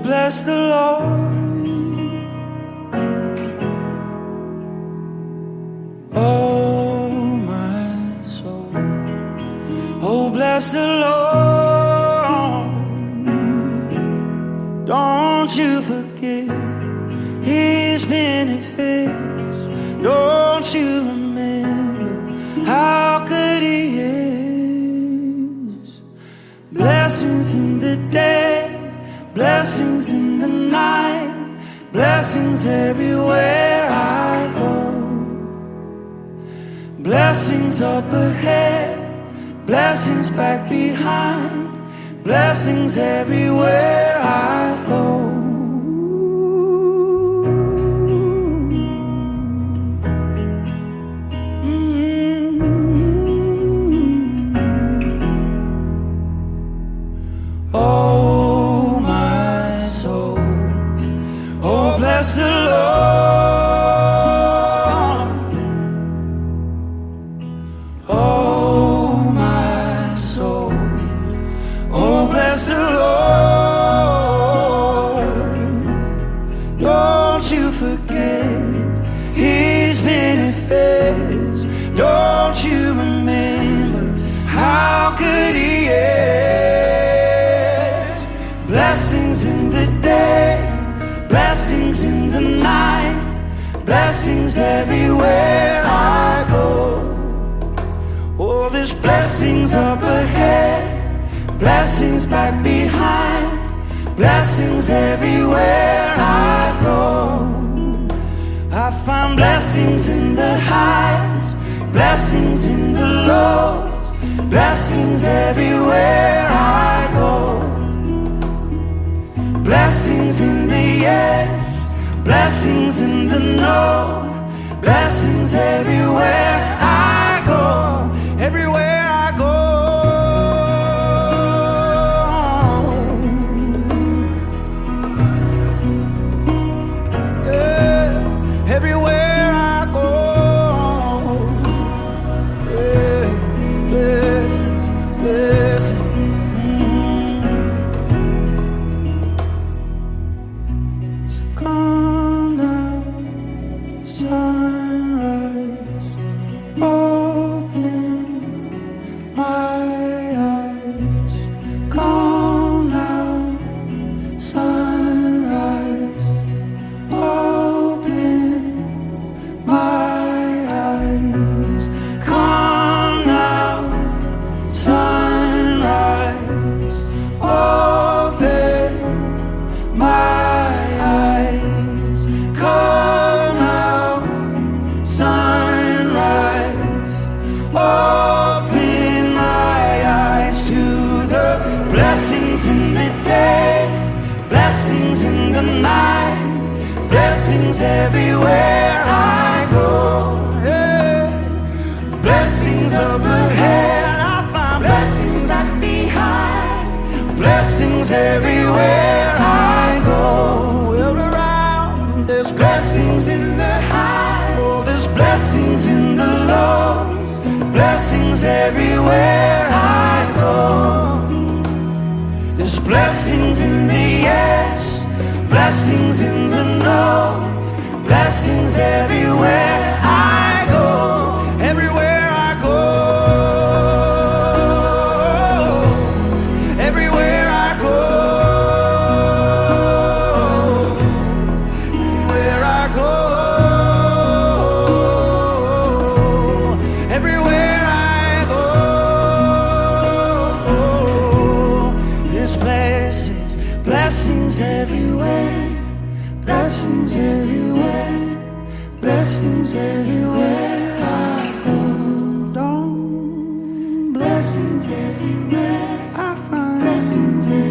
bless the Lord, oh my soul. Oh, bless the Lord. Don't you forget His benefits. Don't you remember how good He is? Blessings in the day, blessings in the night, blessings everywhere I go. Blessings up ahead, blessings back behind, blessings everywhere I go. Oh, my soul, oh, bless the Lord. Oh, my soul, oh, bless the Lord. Don't you forget His benefits. Don't you remember how good He is? Blessings in the day, blessings in the night, blessings everywhere I go. Oh, there's blessings up ahead, blessings back behind, blessings everywhere I go. I find blessings in the highs, blessings in the lows, blessings everywhere I go. Blessings in the yes, blessings in the no, blessings everywhere I go, everywhere I go. Yeah, everywhere I go. Yeah, blessings, blessings. Come now, sunrise, open my eyes. Come now, sunrise, open my eyes. Come now, sunrise, open my come out, sunrise, open my eyes to the blessings in the day, blessings in the night, blessings everywhere I go. Yeah. Blessings up ahead, I find blessings back behind, blessings everywhere I go. There's blessings in the high, oh, there's blessings in the lows, blessings everywhere I go. There's blessings in the yes, blessings in the no, blessings everywhere I go, everywhere I go, everywhere I go. Blessings everywhere, blessings everywhere, blessings everywhere I go. Don't blessings everywhere, I find blessings everywhere.